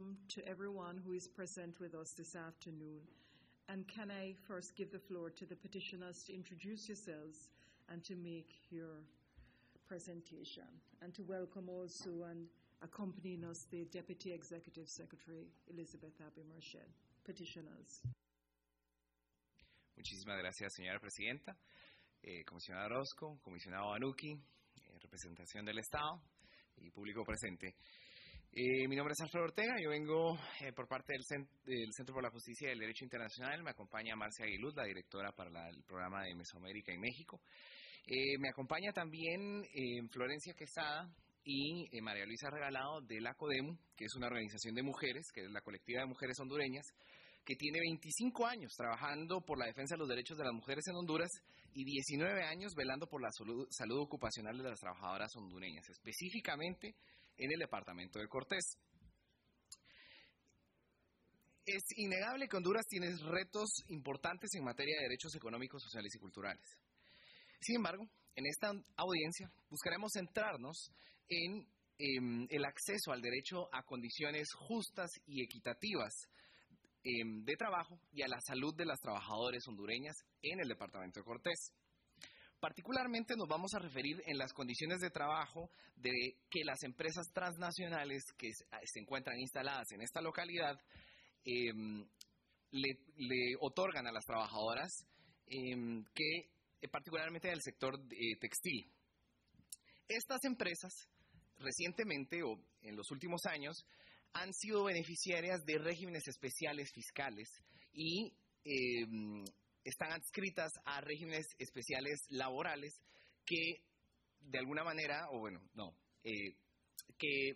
To everyone who is present with us this afternoon. And can I first give the floor to the petitioners to introduce yourselves and to make your presentation. And to welcome also and accompanying us the Deputy Executive Secretary, Elizabeth Abbey Marched. Petitioners. Muchísimas gracias, señora presidenta. Comisionada Orozco, comisionado Banuki, representación del Estado y público presente. Mi nombre es Alfredo Ortega, yo vengo por parte del Centro por la Justicia y el Derecho Internacional. Me acompaña Marcia Aguiluz, la directora para el programa de Mesoamérica y México. Me acompaña también Florencia Quesada y María Luisa Regalado de la CODEMU, que es una organización de mujeres, que es la colectiva de mujeres hondureñas, que tiene 25 años trabajando por la defensa de los derechos de las mujeres en Honduras y 19 años velando por la salud ocupacional de las trabajadoras hondureñas, específicamente en el departamento de Cortés. Es innegable que Honduras tiene retos importantes en materia de derechos económicos, sociales y culturales. Sin embargo, en esta audiencia buscaremos centrarnos en el acceso al derecho a condiciones justas y equitativas de trabajo y a la salud de las trabajadoras hondureñas en el departamento de Cortés. Particularmente nos vamos a referir en las condiciones de trabajo de que las empresas transnacionales que se encuentran instaladas en esta localidad le otorgan a las trabajadoras que particularmente en el sector textil. Estas empresas recientemente o en los últimos años han sido beneficiarias de regímenes especiales fiscales y están adscritas a regímenes especiales laborales que de alguna manera, que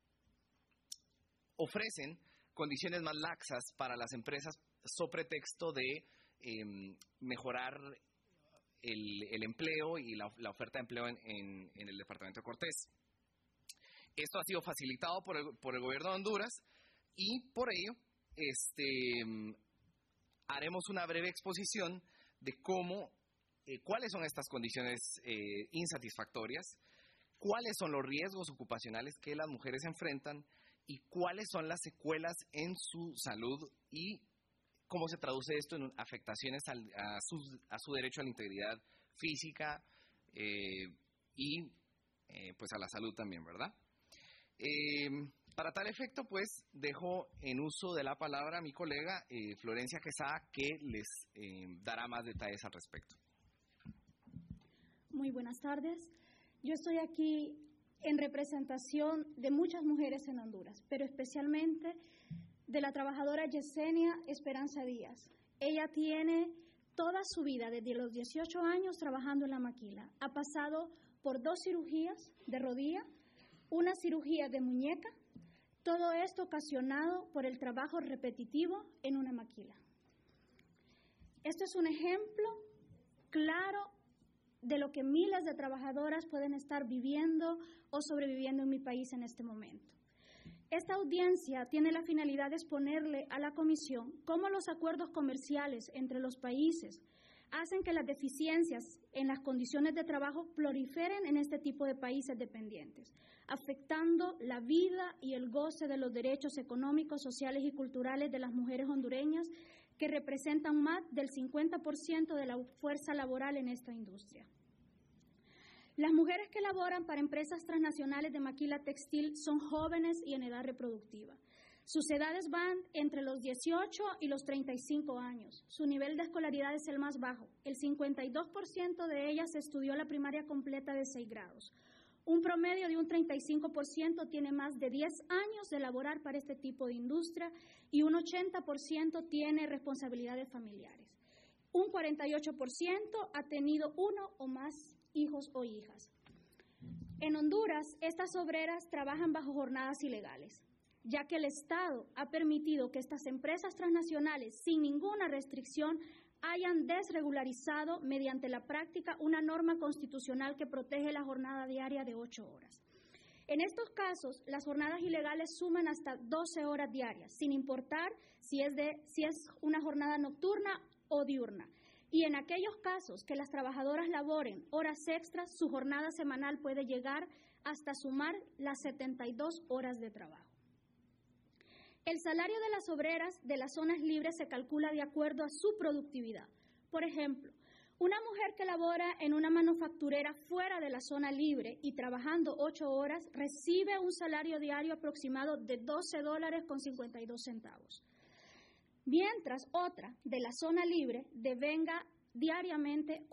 ofrecen condiciones más laxas para las empresas sobre pretexto de mejorar el empleo y la oferta de empleo en el departamento de Cortés. Esto ha sido facilitado por el gobierno de Honduras y por ello haremos una breve exposición de cuáles son estas condiciones insatisfactorias, cuáles son los riesgos ocupacionales que las mujeres enfrentan y cuáles son las secuelas en su salud y cómo se traduce esto en afectaciones a su derecho a la integridad física y pues a la salud también, ¿verdad? Para tal efecto, pues, dejo en uso de la palabra a mi colega Florencia Quesada, que les dará más detalles al respecto. Muy buenas tardes. Yo estoy aquí en representación de muchas mujeres en Honduras, pero especialmente de la trabajadora Yesenia Esperanza Díaz. Ella tiene toda su vida, desde los 18 años, trabajando en la maquila. Ha pasado por 2 cirugías de rodilla, una cirugía de muñeca, todo esto ocasionado por el trabajo repetitivo en una maquila. Esto es un ejemplo claro de lo que miles de trabajadoras pueden estar viviendo o sobreviviendo en mi país en este momento. Esta audiencia tiene la finalidad de exponerle a la Comisión cómo los acuerdos comerciales entre los países hacen que las deficiencias en las condiciones de trabajo proliferen en este tipo de países dependientes, afectando la vida y el goce de los derechos económicos, sociales y culturales de las mujeres hondureñas, que representan más del 50% de la fuerza laboral en esta industria. Las mujeres que laboran para empresas transnacionales de maquila textil son jóvenes y en edad reproductiva. Sus edades van entre los 18 y los 35 años. Su nivel de escolaridad es el más bajo. El 52% de ellas estudió la primaria completa de 6 grados. Un promedio de un 35% tiene más de 10 años de laborar para este tipo de industria y un 80% tiene responsabilidades familiares. Un 48% ha tenido uno o más hijos o hijas. En Honduras, estas obreras trabajan bajo jornadas ilegales, ya que el Estado ha permitido que estas empresas transnacionales, sin ninguna restricción, hayan desregularizado mediante la práctica una norma constitucional que protege la jornada diaria de 8 horas. En estos casos, las jornadas ilegales suman hasta 12 horas diarias, sin importar si es una jornada nocturna o diurna. Y en aquellos casos que las trabajadoras laboren horas extras, su jornada semanal puede llegar hasta sumar las 72 horas de trabajo. El salario de las obreras de las zonas libres se calcula de acuerdo a su productividad. Por ejemplo, una mujer que labora en una manufacturera fuera de la zona libre y trabajando 8 horas recibe un salario diario aproximado de $12.52, mientras otra de la zona libre devenga diariamente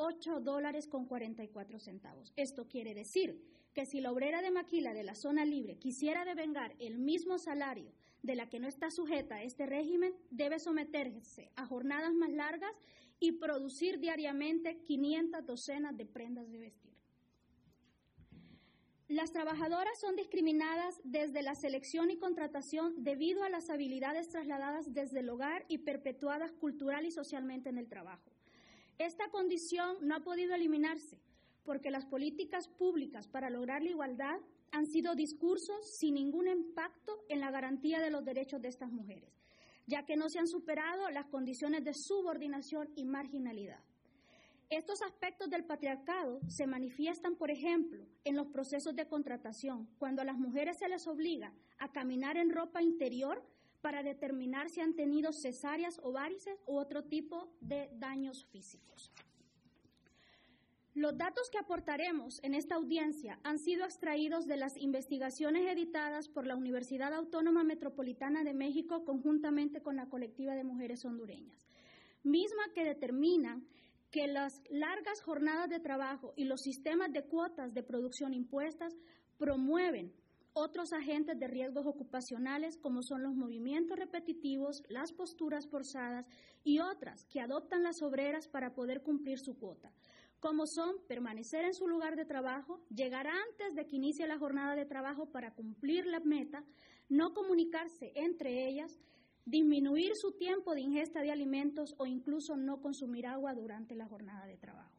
$8.44. Esto quiere decir que si la obrera de maquila de la zona libre quisiera devengar el mismo salario de la que no está sujeta a este régimen, debe someterse a jornadas más largas y producir diariamente 500 docenas de prendas de vestir. Las trabajadoras son discriminadas desde la selección y contratación debido a las habilidades trasladadas desde el hogar y perpetuadas cultural y socialmente en el trabajo. Esta condición no ha podido eliminarse porque las políticas públicas para lograr la igualdad han sido discursos sin ningún impacto en la garantía de los derechos de estas mujeres, ya que no se han superado las condiciones de subordinación y marginalidad. Estos aspectos del patriarcado se manifiestan, por ejemplo, en los procesos de contratación, cuando a las mujeres se les obliga a caminar en ropa interior para determinar si han tenido cesáreas o varices u otro tipo de daños físicos. Los datos que aportaremos en esta audiencia han sido extraídos de las investigaciones editadas por la Universidad Autónoma Metropolitana de México conjuntamente con la Colectiva de Mujeres Hondureñas, misma que determinan que las largas jornadas de trabajo y los sistemas de cuotas de producción impuestas promueven otros agentes de riesgos ocupacionales como son los movimientos repetitivos, las posturas forzadas y otras que adoptan las obreras para poder cumplir su cuota, como son permanecer en su lugar de trabajo, llegar antes de que inicie la jornada de trabajo para cumplir la meta, no comunicarse entre ellas, disminuir su tiempo de ingesta de alimentos o incluso no consumir agua durante la jornada de trabajo.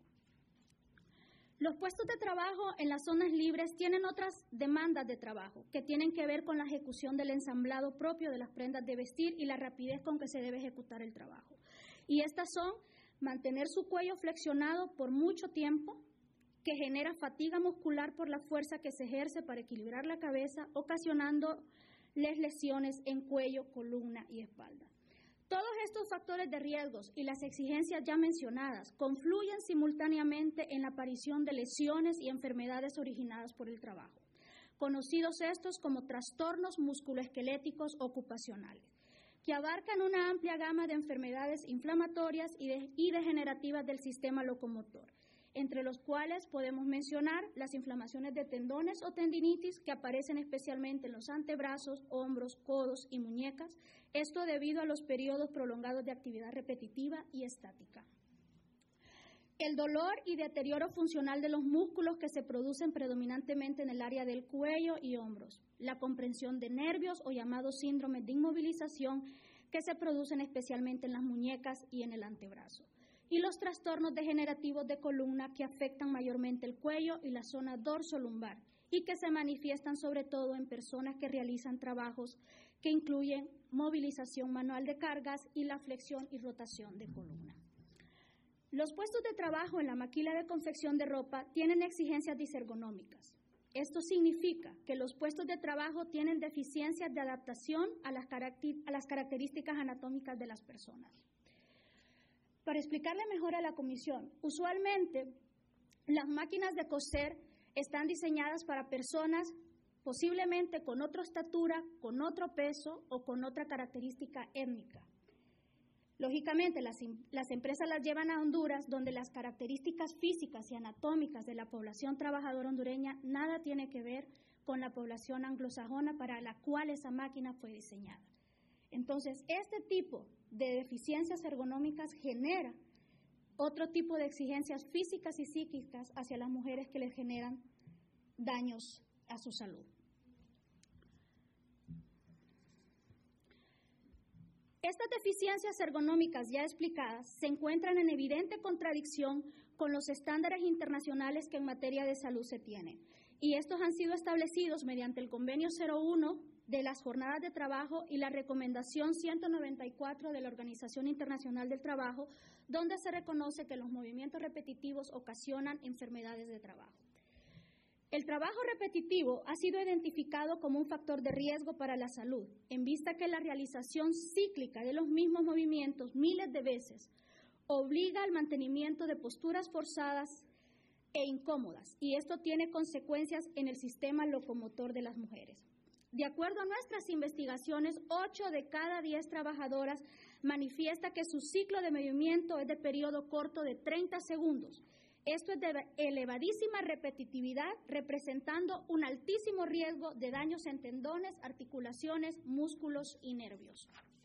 Los puestos de trabajo en las zonas libres tienen otras demandas de trabajo que tienen que ver con la ejecución del ensamblado propio de las prendas de vestir y la rapidez con que se debe ejecutar el trabajo. Y estas son mantener su cuello flexionado por mucho tiempo, que genera fatiga muscular por la fuerza que se ejerce para equilibrar la cabeza, ocasionándoles lesiones en cuello, columna y espalda. Todos estos factores de riesgos y las exigencias ya mencionadas confluyen simultáneamente en la aparición de lesiones y enfermedades originadas por el trabajo, conocidos estos como trastornos musculoesqueléticos ocupacionales, que abarcan una amplia gama de enfermedades inflamatorias y degenerativas del sistema locomotor, entre los cuales podemos mencionar las inflamaciones de tendones o tendinitis que aparecen especialmente en los antebrazos, hombros, codos y muñecas, esto debido a los periodos prolongados de actividad repetitiva y estática. El dolor y deterioro funcional de los músculos que se producen predominantemente en el área del cuello y hombros, la comprensión de nervios o llamados síndromes de inmovilización que se producen especialmente en las muñecas y en el antebrazo, y los trastornos degenerativos de columna que afectan mayormente el cuello y la zona dorsolumbar y que se manifiestan sobre todo en personas que realizan trabajos que incluyen movilización manual de cargas y la flexión y rotación de columna. Los puestos de trabajo en la maquila de confección de ropa tienen exigencias disergonómicas. Esto significa que los puestos de trabajo tienen deficiencias de adaptación a las características anatómicas de las personas. Para explicarle mejor a la comisión, usualmente las máquinas de coser están diseñadas para personas posiblemente con otra estatura, con otro peso o con otra característica étnica. Lógicamente, las empresas las llevan a Honduras, donde las características físicas y anatómicas de la población trabajadora hondureña nada tiene que ver con la población anglosajona para la cual esa máquina fue diseñada. Entonces, este tipo de deficiencias ergonómicas genera otro tipo de exigencias físicas y psíquicas hacia las mujeres que les generan daños a su salud. Estas deficiencias ergonómicas ya explicadas se encuentran en evidente contradicción con los estándares internacionales que en materia de salud se tienen, y estos han sido establecidos mediante el Convenio 01 de las jornadas de trabajo y la Recomendación 194 de la Organización Internacional del Trabajo, donde se reconoce que los movimientos repetitivos ocasionan enfermedades de trabajo. El trabajo repetitivo ha sido identificado como un factor de riesgo para la salud, en vista que la realización cíclica de los mismos movimientos miles de veces obliga al mantenimiento de posturas forzadas e incómodas, y esto tiene consecuencias en el sistema locomotor de las mujeres. De acuerdo a nuestras investigaciones, 8 de cada 10 trabajadoras manifiesta que su ciclo de movimiento es de periodo corto de 30 segundos. Esto es de elevadísima repetitividad, representando un altísimo riesgo de daños en tendones, articulaciones, músculos y nervios.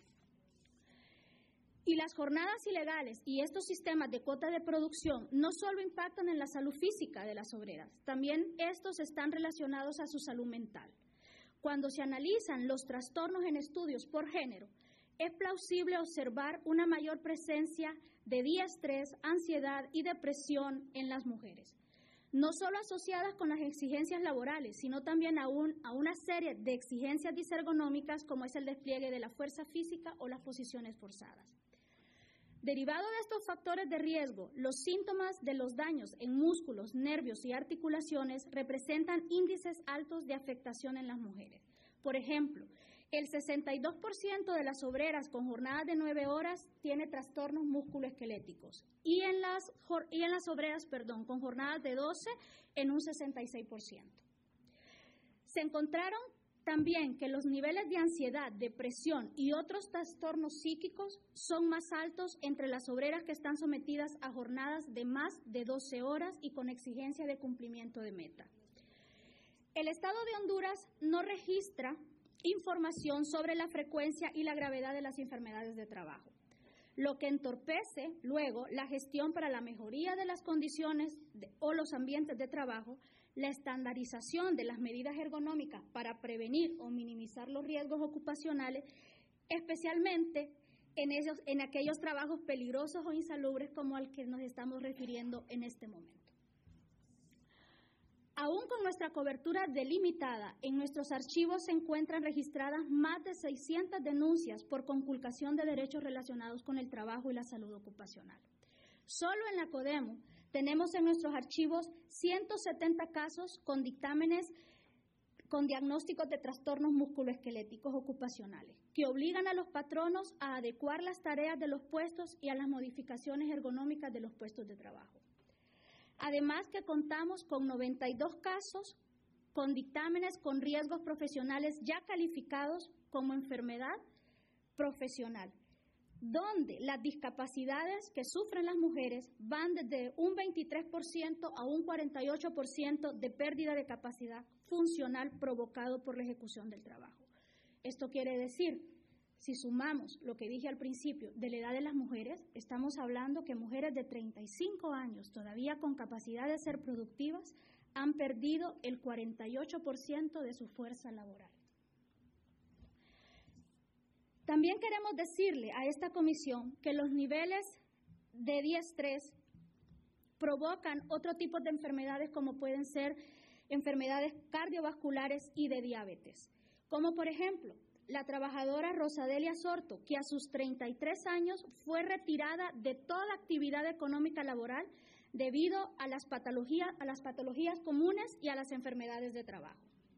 Y las jornadas ilegales y estos sistemas de cuota de producción no solo impactan en la salud física de las obreras, también estos están relacionados a su salud mental. Cuando se analizan los trastornos en estudios por género, es plausible observar una mayor presencia de diestrés, ansiedad y depresión en las mujeres, no solo asociadas con las exigencias laborales, sino también a una serie de exigencias disergonómicas como es el despliegue de la fuerza física o las posiciones forzadas. Derivado de estos factores de riesgo, los síntomas de los daños en músculos, nervios y articulaciones representan índices altos de afectación en las mujeres. Por ejemplo, el 62% de las obreras con jornadas de 9 horas tiene trastornos musculoesqueléticos y en las obreras con jornadas de 12 en un 66%. Se encontraron también que los niveles de ansiedad, depresión y otros trastornos psíquicos son más altos entre las obreras que están sometidas a jornadas de más de 12 horas y con exigencia de cumplimiento de meta. El Estado de Honduras no registra información sobre la frecuencia y la gravedad de las enfermedades de trabajo, lo que entorpece luego la gestión para la mejoría de las condiciones o los ambientes de trabajo, la estandarización de las medidas ergonómicas para prevenir o minimizar los riesgos ocupacionales, especialmente en aquellos trabajos peligrosos o insalubres como al que nos estamos refiriendo en este momento. Aún con nuestra cobertura delimitada, en nuestros archivos se encuentran registradas más de 600 denuncias por conculcación de derechos relacionados con el trabajo y la salud ocupacional. Solo en la CODEMU tenemos en nuestros archivos 170 casos con dictámenes con diagnósticos de trastornos musculoesqueléticos ocupacionales, que obligan a los patronos a adecuar las tareas de los puestos y a las modificaciones ergonómicas de los puestos de trabajo. Además que contamos con 92 casos con dictámenes con riesgos profesionales ya calificados como enfermedad profesional, donde las discapacidades que sufren las mujeres van desde un 23% a un 48% de pérdida de capacidad funcional provocado por la ejecución del trabajo. Esto quiere decir, si sumamos lo que dije al principio de la edad de las mujeres, estamos hablando que mujeres de 35 años todavía con capacidad de ser productivas han perdido el 48% de su fuerza laboral. También queremos decirle a esta comisión que los niveles de diestrés provocan otro tipo de enfermedades como pueden ser enfermedades cardiovasculares y de diabetes, como por ejemplo la trabajadora Rosadelia Sorto, que a sus 33 años fue retirada de toda actividad económica laboral debido a las patologías comunes y a las enfermedades de trabajo.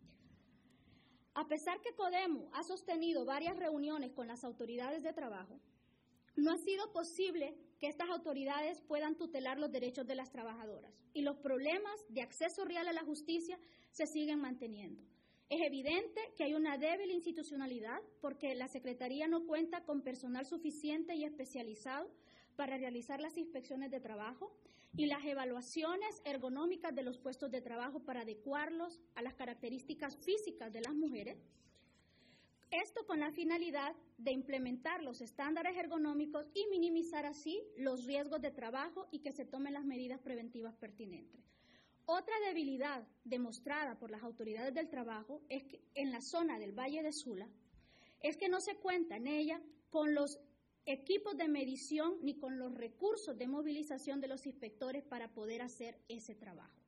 A pesar que CODEMU ha sostenido varias reuniones con las autoridades de trabajo, no ha sido posible que estas autoridades puedan tutelar los derechos de las trabajadoras y los problemas de acceso real a la justicia se siguen manteniendo. Es evidente que hay una débil institucionalidad porque la Secretaría no cuenta con personal suficiente y especializado para realizar las inspecciones de trabajo y las evaluaciones ergonómicas de los puestos de trabajo para adecuarlos a las características físicas de las mujeres. Esto con la finalidad de implementar los estándares ergonómicos y minimizar así los riesgos de trabajo y que se tomen las medidas preventivas pertinentes. Otra debilidad demostrada por las autoridades del trabajo es que en la zona del Valle de Sula es que no se cuenta en ella con los equipos de medición ni con los recursos de movilización de los inspectores para poder hacer ese trabajo.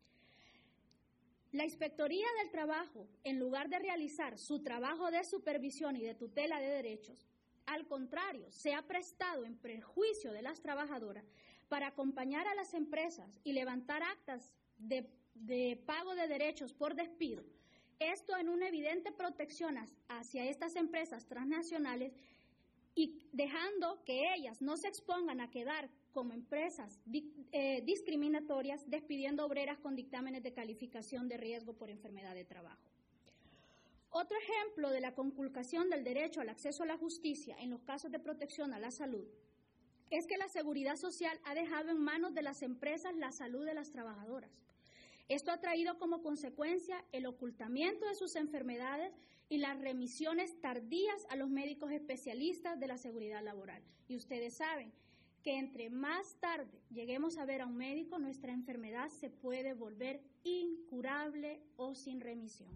La Inspectoría del Trabajo, en lugar de realizar su trabajo de supervisión y de tutela de derechos, al contrario, se ha prestado en perjuicio de las trabajadoras para acompañar a las empresas y levantar actas de de pago de derechos por despido, esto en una evidente protección hacia estas empresas transnacionales y dejando que ellas no se expongan a quedar como empresas discriminatorias, despidiendo obreras con dictámenes de calificación de riesgo por enfermedad de trabajo. Otro ejemplo de la conculcación del derecho al acceso a la justicia en los casos de protección a la salud es que la Seguridad Social ha dejado en manos de las empresas la salud de las trabajadoras. Esto ha traído como consecuencia el ocultamiento de sus enfermedades y las remisiones tardías a los médicos especialistas de la seguridad laboral. Y ustedes saben que entre más tarde lleguemos a ver a un médico, nuestra enfermedad se puede volver incurable o sin remisión.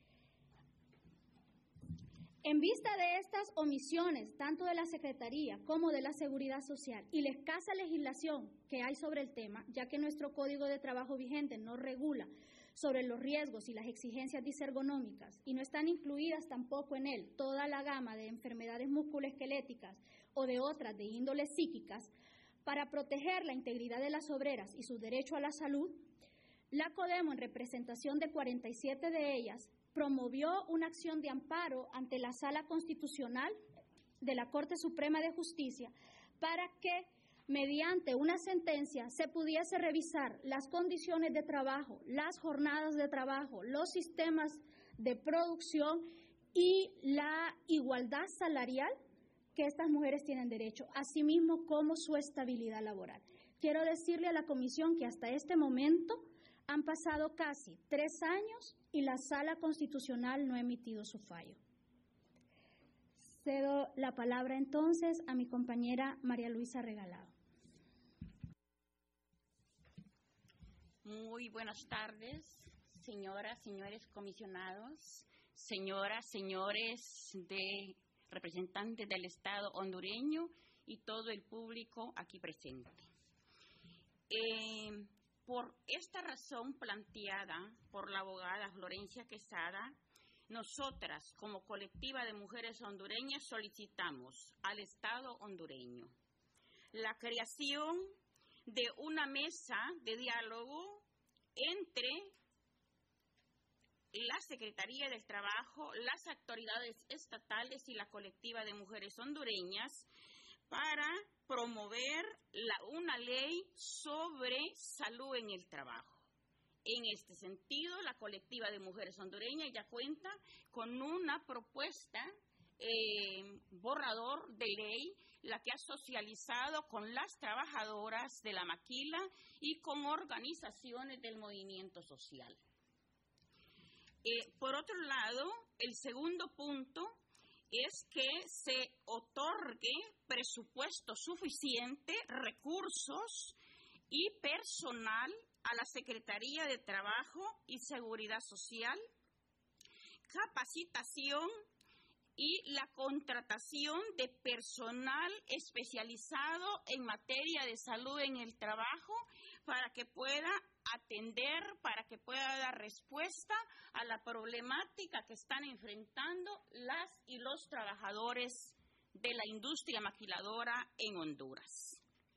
En vista de estas omisiones, tanto de la Secretaría como de la Seguridad Social, y la escasa legislación que hay sobre el tema, ya que nuestro Código de Trabajo vigente no regula sobre los riesgos y las exigencias disergonómicas, y no están incluidas tampoco en él toda la gama de enfermedades musculoesqueléticas o de otras de índole psíquicas, para proteger la integridad de las obreras y su derecho a la salud, la CODEMO, en representación de 47 de ellas, promovió una acción de amparo ante la Sala Constitucional de la Corte Suprema de Justicia para que, mediante una sentencia, se pudiese revisar las condiciones de trabajo, las jornadas de trabajo, los sistemas de producción y la igualdad salarial que estas mujeres tienen derecho, asimismo como su estabilidad laboral. Quiero decirle a la Comisión que hasta este momento han pasado casi 3 años y la Sala Constitucional no ha emitido su fallo. Cedo la palabra entonces a mi compañera María Luisa Regalado. Muy buenas tardes, señoras, señores comisionados, señoras, señores representantes del Estado hondureño y todo el público aquí presente. Por esta razón planteada por la abogada Florencia Quesada, nosotras, como colectiva de mujeres hondureñas, solicitamos al Estado hondureño la creación de una mesa de diálogo entre la Secretaría del Trabajo, las autoridades estatales y la colectiva de mujeres hondureñas para promover una ley sobre salud en el trabajo. En este sentido, la colectiva de mujeres hondureñas ya cuenta con una propuesta borrador de ley, la que ha socializado con las trabajadoras de la maquila y con organizaciones del movimiento social. Por otro lado, el segundo punto es que se otorgue presupuesto suficiente, recursos y personal a la Secretaría de Trabajo y Seguridad Social, capacitación y la contratación de personal especializado en materia de salud en el trabajo para que pueda atender, para que pueda dar respuesta a la problemática que están enfrentando las y los trabajadores de la industria maquiladora en Honduras.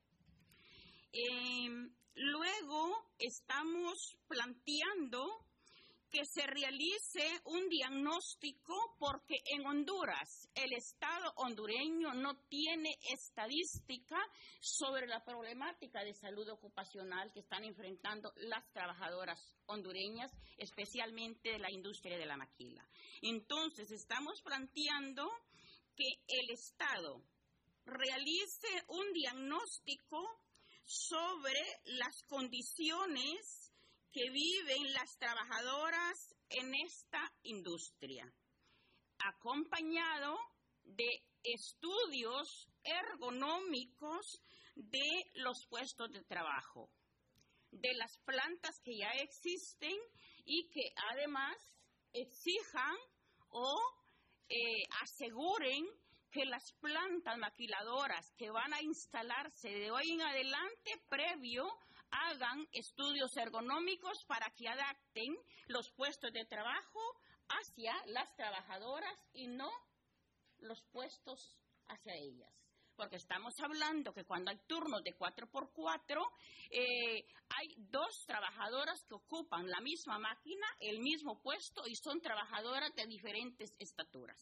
Luego estamos planteando que se realice un diagnóstico porque en Honduras el Estado hondureño no tiene estadística sobre la problemática de salud ocupacional que están enfrentando las trabajadoras hondureñas, especialmente de la industria de la maquila. Entonces, estamos planteando que el Estado realice un diagnóstico sobre las condiciones que viven las trabajadoras en esta industria, acompañado de estudios ergonómicos de los puestos de trabajo, de las plantas que ya existen y que además exijan o aseguren que las plantas maquiladoras que van a instalarse de hoy en adelante, previo, hagan estudios ergonómicos para que adapten los puestos de trabajo hacia las trabajadoras y no los puestos hacia ellas. porque estamos hablando que cuando hay turnos de 4x4, hay 2 trabajadoras que ocupan la misma máquina, el mismo puesto, y son trabajadoras de diferentes estaturas.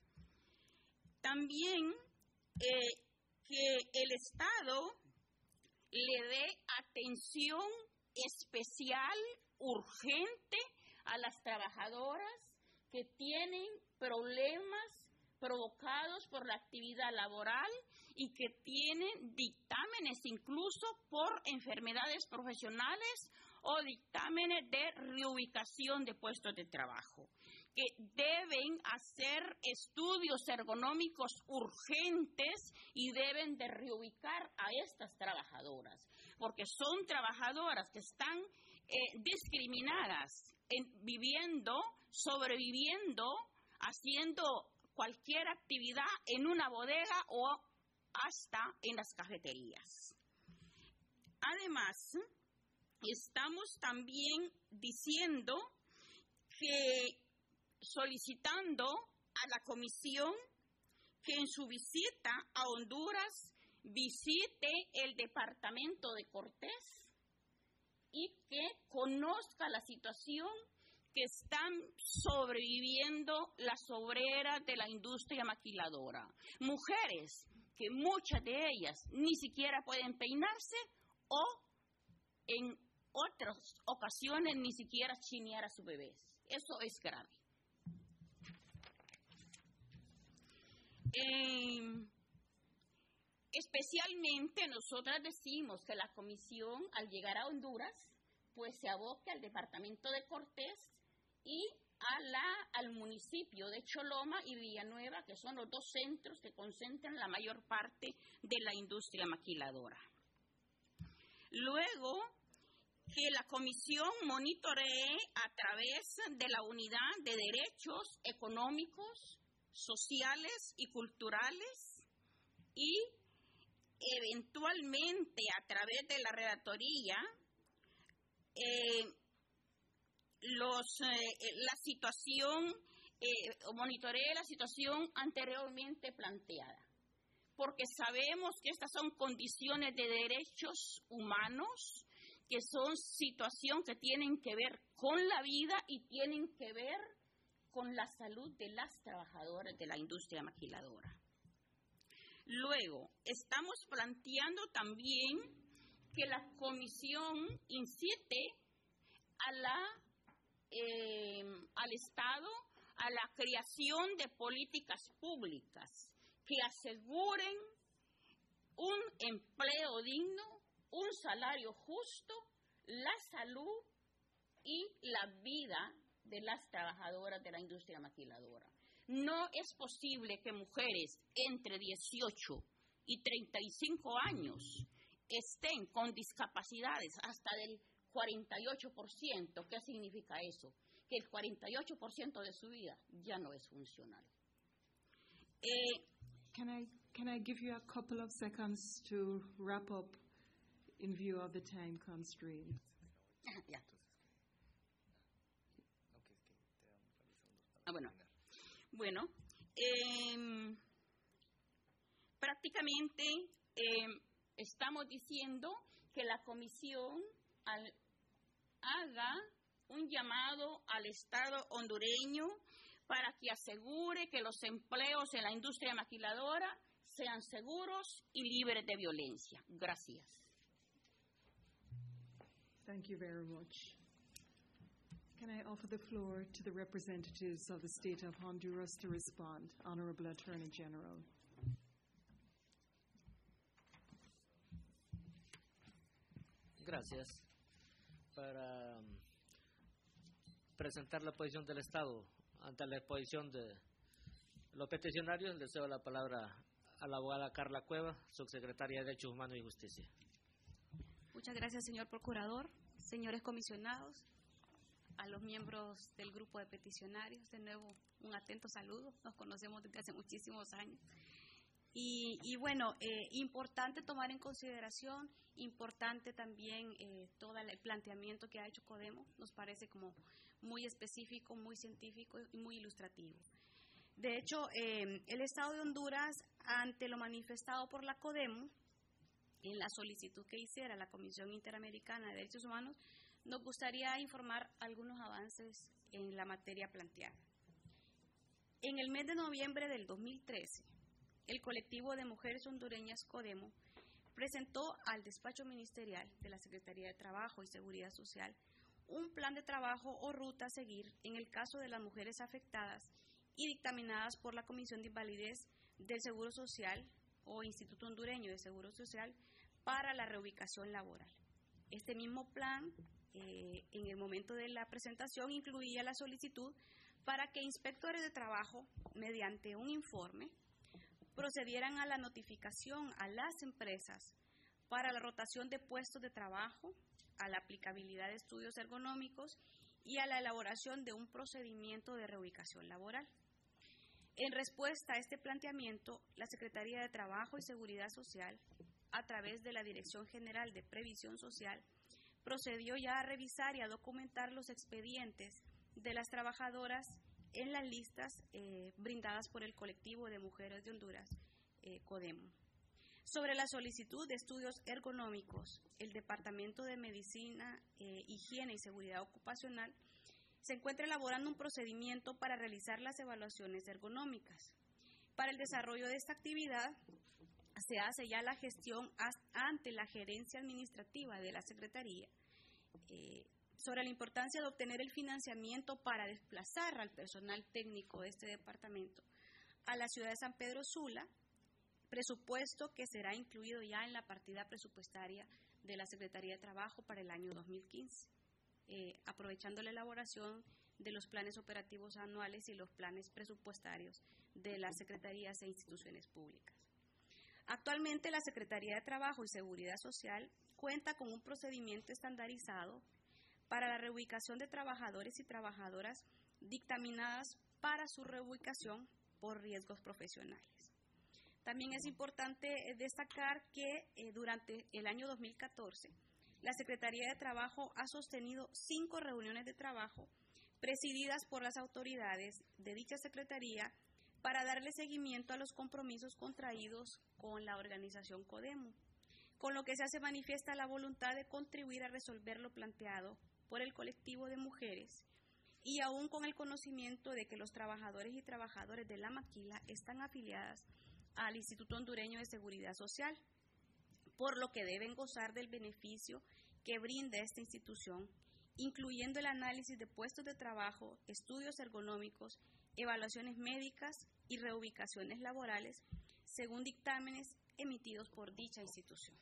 También que el Estado le dé atención especial, urgente, a las trabajadoras que tienen problemas provocados por la actividad laboral y que tienen dictámenes incluso por enfermedades profesionales o dictámenes de reubicación de puestos de trabajo, que deben hacer estudios ergonómicos urgentes y deben de reubicar a estas trabajadoras, porque son trabajadoras que están discriminadas, viviendo, sobreviviendo, haciendo cualquier actividad en una bodega o hasta en las cafeterías. Además, estamos también diciendo que solicitando a la Comisión que en su visita a Honduras visite el departamento de Cortés y que conozca la situación que están sobreviviendo las obreras de la industria maquiladora. Mujeres que muchas de ellas ni siquiera pueden peinarse o en otras ocasiones ni siquiera chinear a sus bebés. Eso es grave. Especialmente nosotras decimos que la comisión, al llegar a Honduras, pues se aboque al departamento de Cortés y al municipio de Choloma y Villanueva, que son los 2 centros que concentran la mayor parte de la industria maquiladora. Luego, que la comisión monitoree a través de la Unidad de Derechos Económicos, Sociales y Culturales y eventualmente a través de la Relatoría la situación, monitoree la situación anteriormente planteada, porque sabemos que estas son condiciones de derechos humanos, que son situaciones que tienen que ver con la vida y tienen que ver con la salud de las trabajadoras de la industria maquiladora. Luego, estamos planteando también que la comisión incite al Estado a la creación de políticas públicas que aseguren un empleo digno, un salario justo, la salud y la vida de las trabajadoras de la industria maquiladora. No es posible que mujeres entre 18 y 35 años estén con discapacidades hasta del 48%. ¿Qué significa eso? Que el 48% de su vida ya no es funcional. Can I give you a couple of seconds to wrap up in view of the time constraint? Ya. Bueno, prácticamente estamos diciendo que la comisión haga un llamado al Estado hondureño para que asegure que los empleos en la industria maquiladora sean seguros y libres de violencia. Gracias. Thank you very much. Can I offer the floor to the representatives of the State of Honduras to respond? Honorable Attorney General. Gracias. Para presentar la posición del Estado ante la exposición de los peticionarios, les cedo la palabra a la abogada Carla Cueva, subsecretaria de Derechos Humanos y Justicia. Muchas gracias, señor procurador, señores comisionados, a los miembros del grupo de peticionarios. De nuevo, un atento saludo. Nos conocemos desde hace muchísimos años. Y bueno, importante tomar en consideración, importante también todo el planteamiento que ha hecho Codemo, nos parece como muy específico, muy científico y muy ilustrativo. De hecho, el Estado de Honduras, ante lo manifestado por la CODEMU, en la solicitud que hiciera la Comisión Interamericana de Derechos Humanos, nos gustaría informar algunos avances en la materia planteada. En el mes de noviembre del 2013, el colectivo de mujeres hondureñas CODEMU presentó al despacho ministerial de la Secretaría de Trabajo y Seguridad Social un plan de trabajo o ruta a seguir en el caso de las mujeres afectadas y dictaminadas por la Comisión de Invalidez del Seguro Social o Instituto Hondureño de Seguro Social para la reubicación laboral. Este mismo plan, en el momento de la presentación, incluía la solicitud para que inspectores de trabajo, mediante un informe, procedieran a la notificación a las empresas para la rotación de puestos de trabajo, a la aplicabilidad de estudios ergonómicos y a la elaboración de un procedimiento de reubicación laboral. En respuesta a este planteamiento, la Secretaría de Trabajo y Seguridad Social, a través de la Dirección General de Previsión Social, procedió ya a revisar y a documentar los expedientes de las trabajadoras en las listas brindadas por el colectivo de mujeres de Honduras, CODEMU. Sobre la solicitud de estudios ergonómicos, el Departamento de Medicina, Higiene y Seguridad Ocupacional se encuentra elaborando un procedimiento para realizar las evaluaciones ergonómicas. Para el desarrollo de esta actividad, se hace ya la gestión ante la gerencia administrativa de la Secretaría sobre la importancia de obtener el financiamiento para desplazar al personal técnico de este departamento a la ciudad de San Pedro Sula, presupuesto que será incluido ya en la partida presupuestaria de la Secretaría de Trabajo para el año 2015, aprovechando la elaboración de los planes operativos anuales y los planes presupuestarios de las secretarías e instituciones públicas. Actualmente, la Secretaría de Trabajo y Seguridad Social cuenta con un procedimiento estandarizado para la reubicación de trabajadores y trabajadoras dictaminadas para su reubicación por riesgos profesionales. También es importante destacar que durante el año 2014, la Secretaría de Trabajo ha sostenido 5 reuniones de trabajo presididas por las autoridades de dicha Secretaría para darle seguimiento a los compromisos contraídos con la organización CODEMU, con lo que se hace manifiesta la voluntad de contribuir a resolver lo planteado por el colectivo de mujeres y aún con el conocimiento de que los trabajadores y trabajadoras de la maquila están afiliadas al Instituto Hondureño de Seguridad Social, por lo que deben gozar del beneficio que brinda esta institución, incluyendo el análisis de puestos de trabajo, estudios ergonómicos, evaluaciones médicas y reubicaciones laborales, según dictámenes emitidos por dicha institución.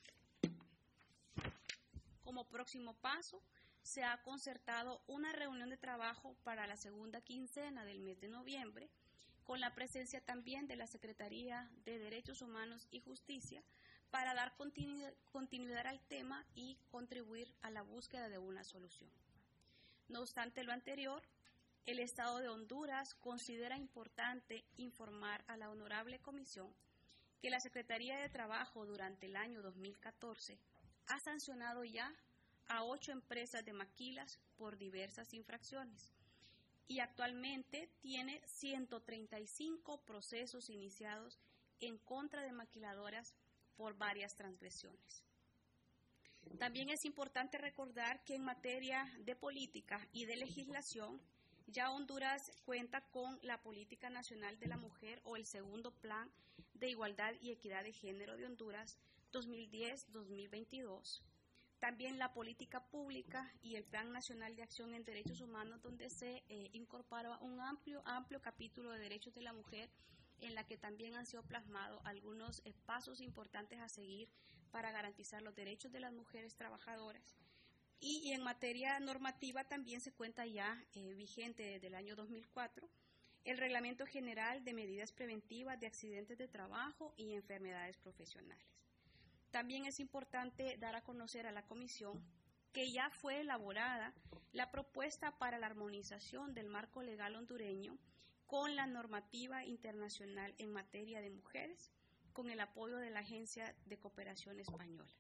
Como próximo paso, se ha concertado una reunión de trabajo para la segunda quincena del mes de noviembre, con la presencia también de la Secretaría de Derechos Humanos y Justicia, para dar continuidad al tema y contribuir a la búsqueda de una solución. No obstante lo anterior, el Estado de Honduras considera importante informar a la Honorable Comisión que la Secretaría de Trabajo durante el año 2014 ha sancionado ya a 8 empresas de maquilas por diversas infracciones y actualmente tiene 135 procesos iniciados en contra de maquiladoras por varias transgresiones. También es importante recordar que en materia de política y de legislación, ya Honduras cuenta con la Política Nacional de la Mujer o el segundo Plan de Igualdad y Equidad de Género de Honduras 2010-2022. También la política pública y el Plan Nacional de Acción en Derechos Humanos, donde se incorpora un amplio capítulo de derechos de la mujer, en la que también han sido plasmados algunos pasos importantes a seguir para garantizar los derechos de las mujeres trabajadoras. Y en materia normativa también se cuenta ya vigente desde el año 2004 el Reglamento General de Medidas Preventivas de Accidentes de Trabajo y Enfermedades Profesionales. También es importante dar a conocer a la Comisión que ya fue elaborada la propuesta para la armonización del marco legal hondureño con la normativa internacional en materia de mujeres, con el apoyo de la Agencia de Cooperación Española.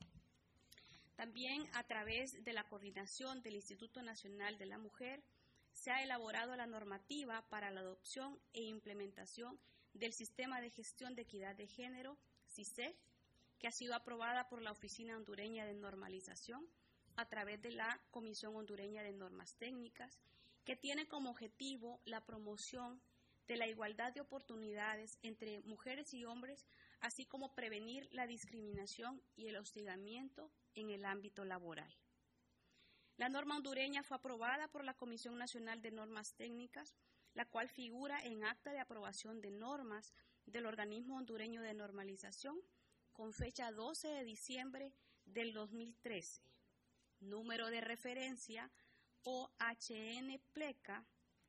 También a través de la coordinación del Instituto Nacional de la Mujer se ha elaborado la normativa para la adopción e implementación del Sistema de Gestión de Equidad de Género, SISEG, que ha sido aprobada por la Oficina Hondureña de Normalización a través de la Comisión Hondureña de Normas Técnicas, que tiene como objetivo la promoción de la igualdad de oportunidades entre mujeres y hombres, así como prevenir la discriminación y el hostigamiento en el ámbito laboral. La norma hondureña fue aprobada por la Comisión Nacional de Normas Técnicas, la cual figura en acta de aprobación de normas del Organismo Hondureño de Normalización con fecha 12 de diciembre del 2013, número de referencia OHN pleca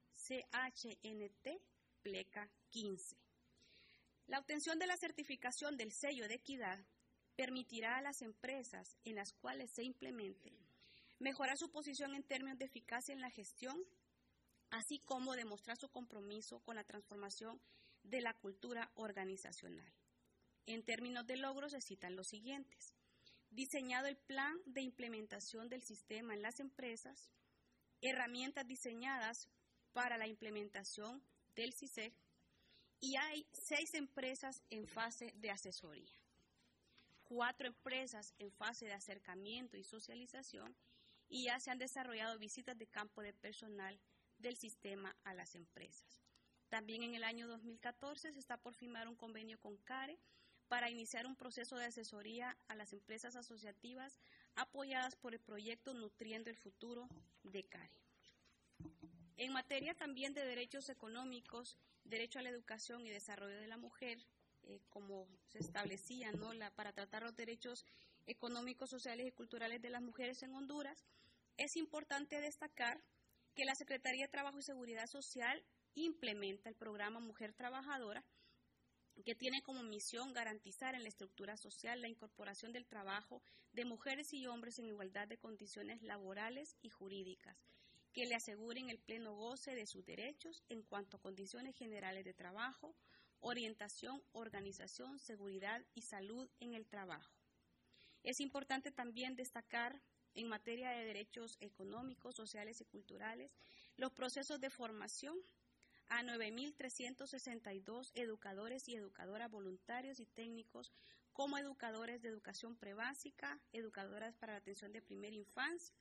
CHNT pleca 15. La obtención de la certificación del sello de equidad permitirá a las empresas en las cuales se implemente mejorar su posición en términos de eficacia en la gestión, así como demostrar su compromiso con la transformación de la cultura organizacional. En términos de logros se citan los siguientes: diseñado el plan de implementación del sistema en las empresas, herramientas diseñadas para la implementación del SISEG, y hay 6 empresas en fase de asesoría, 4 empresas en fase de acercamiento y socialización, y ya se han desarrollado visitas de campo de personal del sistema a las empresas. También en el año 2014 se está por firmar un convenio con CARE para iniciar un proceso de asesoría a las empresas asociativas apoyadas por el proyecto Nutriendo el Futuro de CARE. En materia también de derechos económicos, derecho a la educación y desarrollo de la mujer, como se establecía, ¿no?, para tratar los derechos económicos, sociales y culturales de las mujeres en Honduras, es importante destacar que la Secretaría de Trabajo y Seguridad Social implementa el programa Mujer Trabajadora, que tiene como misión garantizar en la estructura social la incorporación del trabajo de mujeres y hombres en igualdad de condiciones laborales y jurídicas, que le aseguren el pleno goce de sus derechos en cuanto a condiciones generales de trabajo, orientación, organización, seguridad y salud en el trabajo. Es importante también destacar en materia de derechos económicos, sociales y culturales los procesos de formación a 9.362 educadores y educadoras voluntarios y técnicos como educadores de educación prebásica, educadoras para la atención de primera infancia,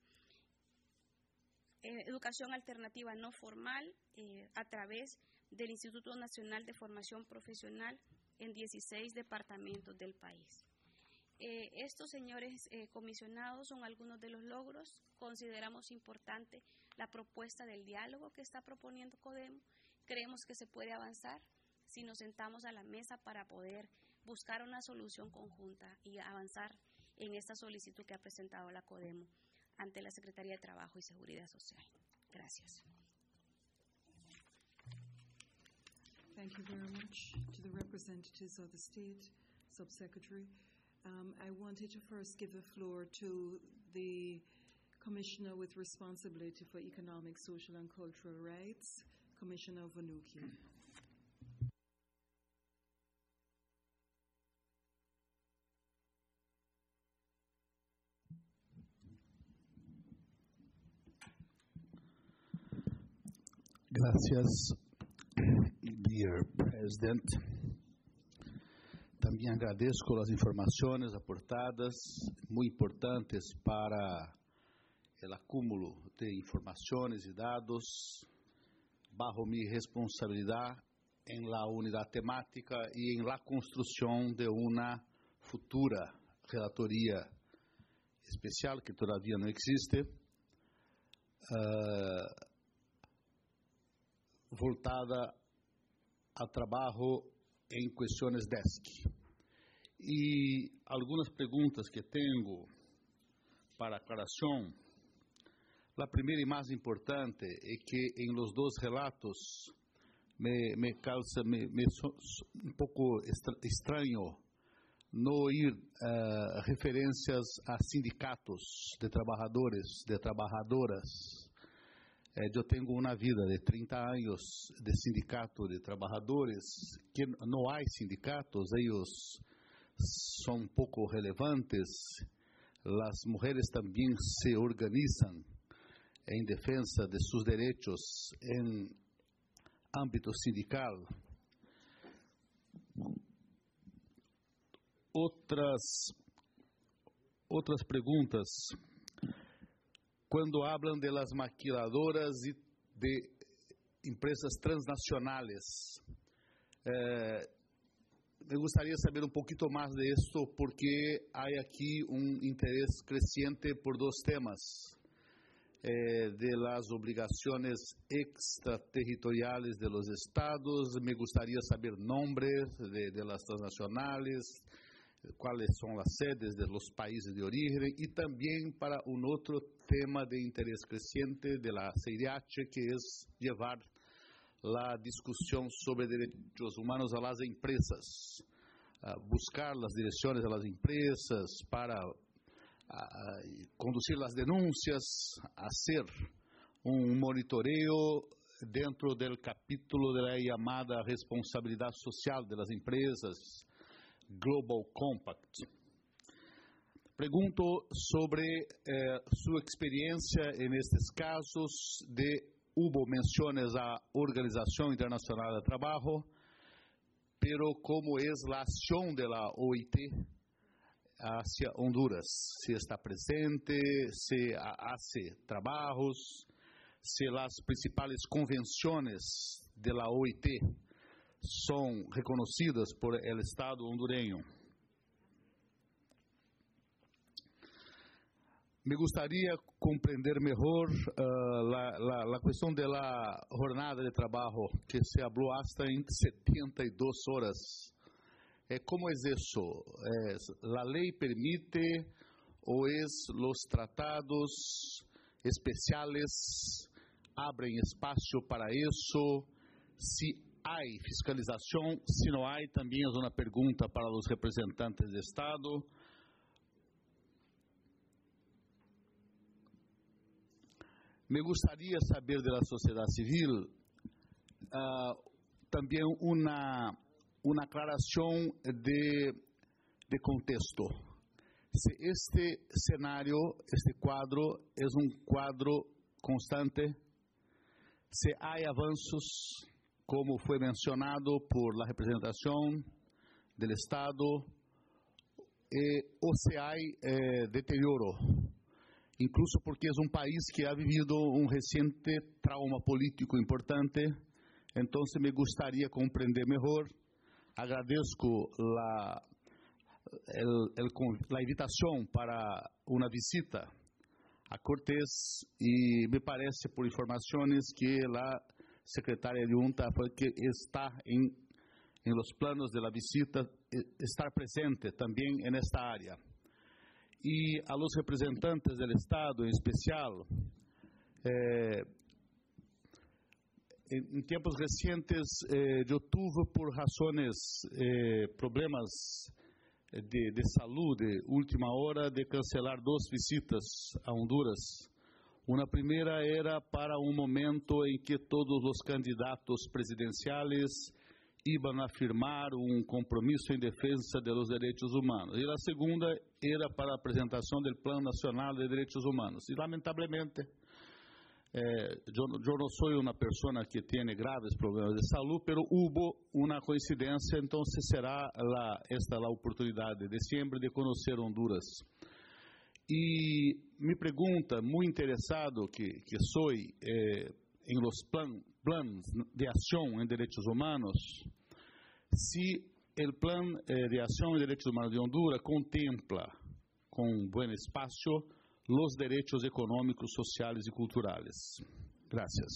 educación alternativa no formal a través del Instituto Nacional de Formación Profesional en 16 departamentos del país. Estos, señores comisionados, son algunos de los logros. Consideramos importante la propuesta del diálogo que está proponiendo CODEMO. Creemos que se puede avanzar si nos sentamos a la mesa para poder buscar una solución conjunta y avanzar en esta solicitud que ha presentado la CODEMO ante la Secretaría de Trabajo y Seguridad Social. Gracias. Thank you very much to the representatives of the State Subsecretary. I wanted to first give the floor to the Commissioner with responsibility for economic, social and cultural rights, Commissioner Vanuki. Gracias, dear President. Também agradeço as informações aportadas, muito importantes para o acúmulo de informações e dados, bajo mi responsabilidade em la unidade temática e em la construção de uma futura relatoria especial que todavía não existe, voltada ao trabalho em questões DESC. E algumas perguntas que tenho para aclaração. A primeira e mais importante é que em los dois relatos me causa um pouco estranho não ouvir referências a sindicatos de trabalhadores, de trabalhadoras. Eu tenho uma vida de 30 anos de sindicato de trabalhadores, que não há sindicatos, eles são pouco relevantes, as mulheres também se organizam em defesa de seus direitos em âmbito sindical. Outras perguntas. Quando hablam de las maquiladoras e de empresas transnacionales, me gostaria de saber um pouquinho mais de isso, porque há aqui interesse crescente por dois temas, de las obrigações extraterritoriales de los estados. Me gostaria de saber nombres de las transnacionales, quais são as sedes de los países de origem, e também para outro tema de interesse crescente de la CIDH, que é levar a discussão sobre direitos humanos a las empresas, buscar as direções a las empresas para conduzir as denúncias, fazer monitoreo dentro do capítulo da chamada responsabilidade social de las empresas, Global Compact. Pergunto sobre sua experiência nestes casos. Hubo menções à Organização Internacional do Trabalho, pero como é a ação da OIT hacia Honduras? Se está presente, se hace trabalhos, se as principais convenções da OIT são reconhecidas por el Estado hondureño. Me gostaria compreender melhor a questão da jornada de trabalho, que se falou hasta em 72 horas. Como é isso? A lei permite ou os tratados especiais abrem espaço para isso? Se há fiscalização, se não há, também é uma pergunta para os representantes do Estado. Me gostaria saber da sociedade civil também uma aclaração de contexto. Se este cenário, este quadro, é quadro constante, se há avanços, como foi mencionado por la representação do Estado, ou se há deterioro, incluso porque é país que ha vivido recente trauma político importante. Então, me gostaria compreender melhor. Agradeço a invitação para uma visita a Cortés, e me parece, por informações, que a secretária de UNTA que está em los planos de la visita estar presente também nesta área. E a los representantes do Estado, em especial, em tempos recentes, eu tive, por razões, problemas de saúde de última hora, de cancelar 2 visitas a Honduras. Uma primeira era para momento em que todos os candidatos presidenciais iam afirmar compromisso em defesa dos direitos humanos. E a segunda era para a apresentação do Plano Nacional de Direitos Humanos. E, lamentavelmente, eu não sou uma pessoa que tem graves problemas de saúde, pero hubo uma coincidência, então será esta a oportunidade de sempre de conhecer Honduras. E me pergunta, muito interessado que sou em los planos de ação em direitos humanos, se o Plano de Ação em Direitos Humanos de Honduras contempla com bom espaço os direitos econômicos, sociais e culturais. Gracias.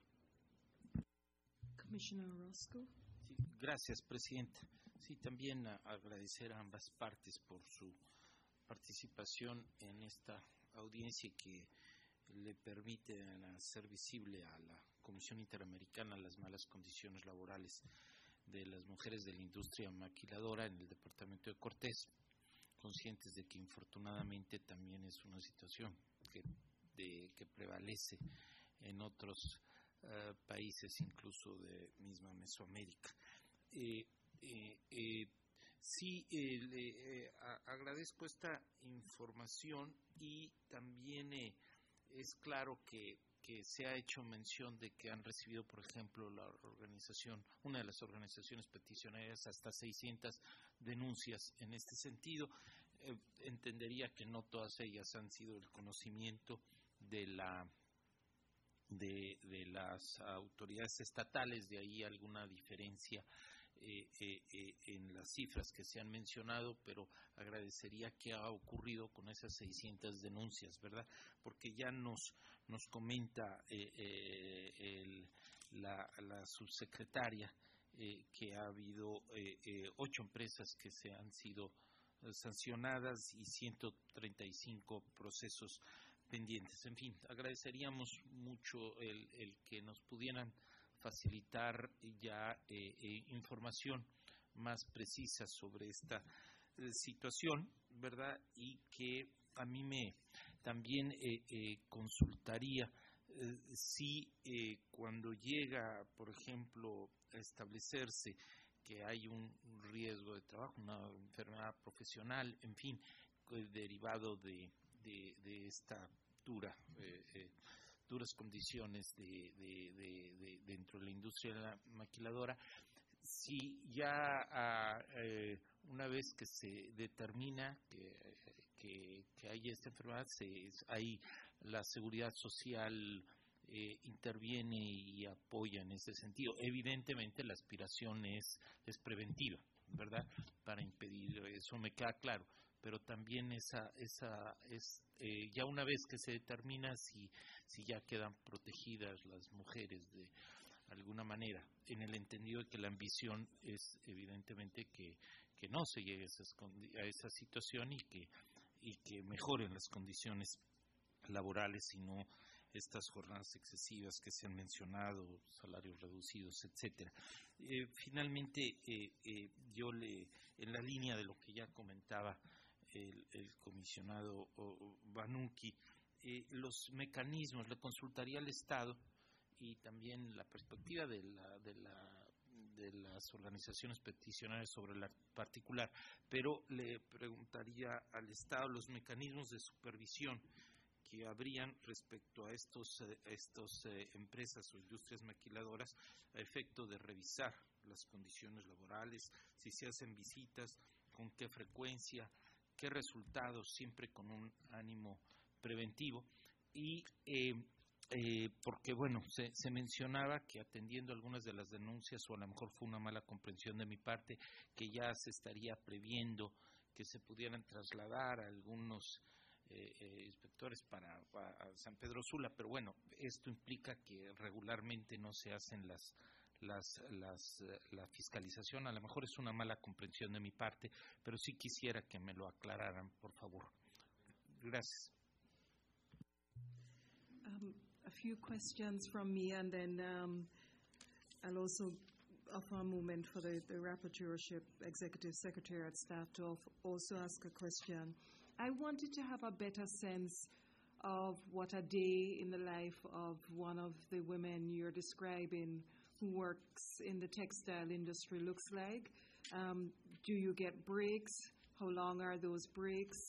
Commissioner Orozco. Sí, gracias, Presidenta. Sí, también agradecer a ambas partes por su participación en esta audiencia que le permite hacer visible a la Comisión Interamericana las malas condiciones laborales de las mujeres de la industria maquiladora en el departamento de Cortés, conscientes de que infortunadamente también es una situación que prevalece en otros países, incluso de misma Mesoamérica. Sí, agradezco esta información y también es claro que se ha hecho mención de que han recibido, por ejemplo, una de las organizaciones peticionarias, hasta 600 denuncias en este sentido. Entendería que no todas ellas han sido del conocimiento de las autoridades estatales, de ahí alguna diferencia en las cifras que se han mencionado, pero agradecería qué ha ocurrido con esas 600 denuncias, ¿verdad? Porque ya nos comenta la subsecretaria que ha habido 8 empresas que se han sido sancionadas y 135 procesos pendientes. En fin, agradeceríamos mucho el que nos pudieran facilitar ya información más precisa sobre esta situación, ¿verdad? Y que a mí también consultaría si cuando llega, por ejemplo, a establecerse que hay un riesgo de trabajo, una enfermedad profesional, en fin, derivado de esta duras condiciones dentro de la industria de la maquiladora, si ya una vez que se determina que hay esta enfermedad, ahí la seguridad social interviene y apoya en ese sentido. Evidentemente la aspiración es preventiva, ¿verdad? Para impedir eso, me queda claro, pero también esa es ya una vez que se determina si ya quedan protegidas las mujeres de alguna manera, en el entendido de que la ambición es evidentemente que no se llegue a esa situación y que mejoren las condiciones laborales y no estas jornadas excesivas que se han mencionado, salarios reducidos, etcétera. Finalmente, yo en la línea de lo que ya comentaba el comisionado Banucchi, los mecanismos, le consultaría al Estado y también la perspectiva de las organizaciones peticionarias sobre la particular, pero le preguntaría al Estado los mecanismos de supervisión que habrían respecto a estos empresas o industrias maquiladoras a efecto de revisar las condiciones laborales, si se hacen visitas, con qué frecuencia, qué resultados, siempre con un ánimo preventivo. Y porque, bueno, se mencionaba que atendiendo algunas de las denuncias, o a lo mejor fue una mala comprensión de mi parte, que ya se estaría previendo que se pudieran trasladar a algunos inspectores para San Pedro Sula, pero bueno, esto implica que regularmente no se hacen la fiscalización. A lo mejor es una mala comprensión de mi parte, pero sí quisiera que me lo aclararan, por favor. Gracias. A few questions from me, and then I'll also offer a moment for the Rapporteurship, Executive Secretariat staff to also ask a question. I wanted to have a better sense of what a day in the life of one of the women you're describing who works in the textile industry looks like. Do you get breaks? How long are those breaks?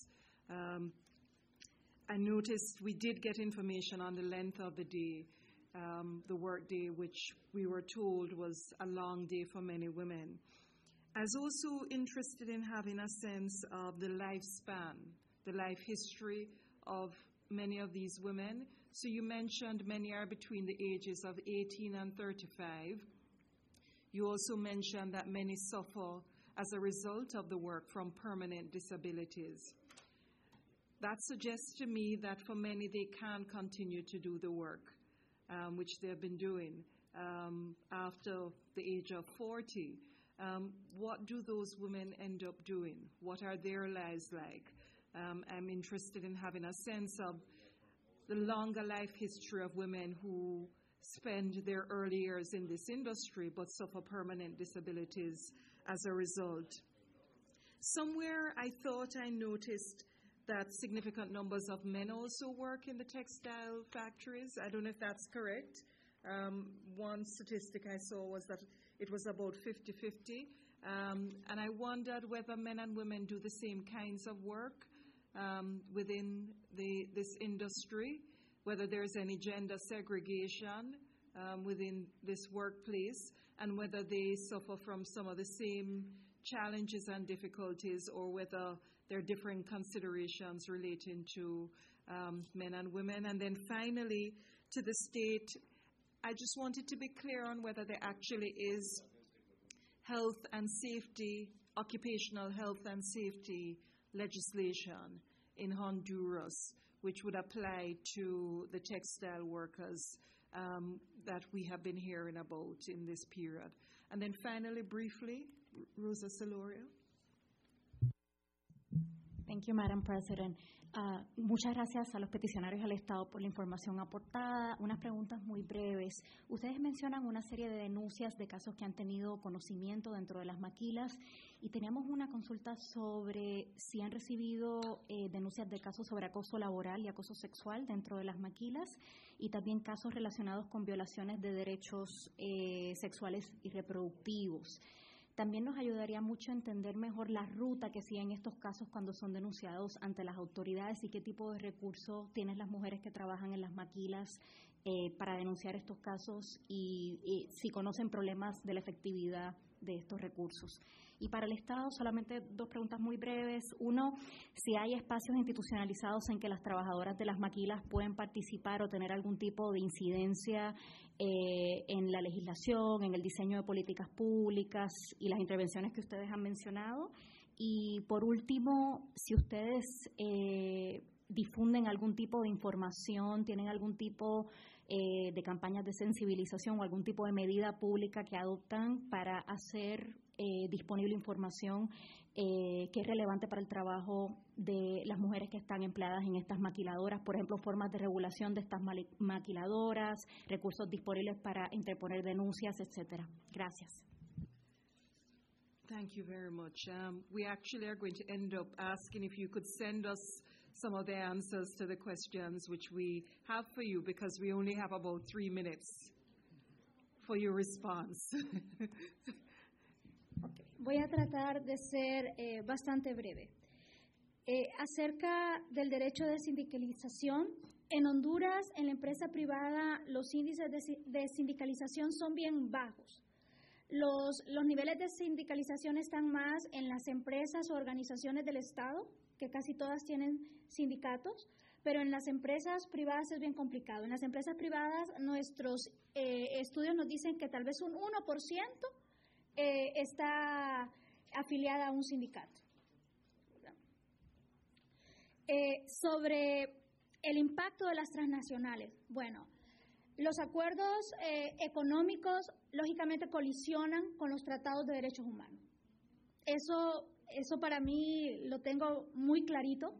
I noticed we did get information on the length of the day, the work day, which we were told was a long day for many women. I was also interested in having a sense of the lifespan, the life history of many of these women. So you mentioned many are between the ages of 18 and 35. You also mentioned that many suffer as a result of the work from permanent disabilities. That suggests to me that for many they can continue to do the work which they have been doing after the age of 40. What do those women end up doing? What are their lives like? I'm interested in having a sense of the longer life history of women who spend their early years in this industry but suffer permanent disabilities as a result. Somewhere I thought I noticed that significant numbers of men also work in the textile factories. I don't know if that's correct. One statistic I saw was that it was about 50-50. And I wondered whether men and women do the same kinds of work within this industry, whether there's any gender segregation within this workplace, and whether they suffer from some of the same challenges and difficulties, or whether there are different considerations relating to men and women. And then finally, to the state, I just wanted to be clear on whether there actually is health and safety, occupational health and safety legislation in Honduras, which would apply to the textile workers that we have been hearing about in this period. And then finally, briefly, Rosa Celorio. Thank you, Madam President. Muchas gracias a los peticionarios al Estado por la información aportada. Unas preguntas muy breves. Ustedes mencionan una serie de denuncias de casos que han tenido conocimiento dentro de las maquilas, y teníamos una consulta sobre si han recibido denuncias de casos sobre acoso laboral y acoso sexual dentro de las maquilas, y también casos relacionados con violaciones de derechos sexuales y reproductivos. También nos ayudaría mucho a entender mejor la ruta que siguen estos casos cuando son denunciados ante las autoridades, y qué tipo de recursos tienen las mujeres que trabajan en las maquilas para denunciar estos casos, y si conocen problemas de la efectividad de estos recursos. Y para el Estado, solamente dos preguntas muy breves. Uno, si hay espacios institucionalizados en que las trabajadoras de las maquilas pueden participar o tener algún tipo de incidencia en la legislación, en el diseño de políticas públicas y las intervenciones que ustedes han mencionado. Y por último, si ustedes difunden algún tipo de información, tienen algún tipo de campañas de sensibilización o algún tipo de medida pública que adoptan para hacer disponible información que es relevante para el trabajo de las mujeres que están empleadas en estas maquiladoras, por ejemplo, formas de regulación de estas maquiladoras, recursos disponibles para interponer denuncias, etcétera. Gracias. Thank you very much. We actually are going to end up asking if you could send us some of the answers to the questions which we have for you, because we only have about 3 minutes for your response. Okay. Voy a tratar de ser bastante breve. Acerca del derecho de sindicalización, en Honduras, en la empresa privada, los índices de sindicalización son bien bajos. Los niveles de sindicalización están más en las empresas o organizaciones del Estado, que casi todas tienen sindicatos, pero en las empresas privadas es bien complicado. En las empresas privadas, nuestros estudios nos dicen que tal vez un 1% está afiliada a un sindicato. Sobre el impacto de las transnacionales, bueno, los acuerdos económicos lógicamente colisionan con los tratados de derechos humanos. Eso para mí lo tengo muy clarito.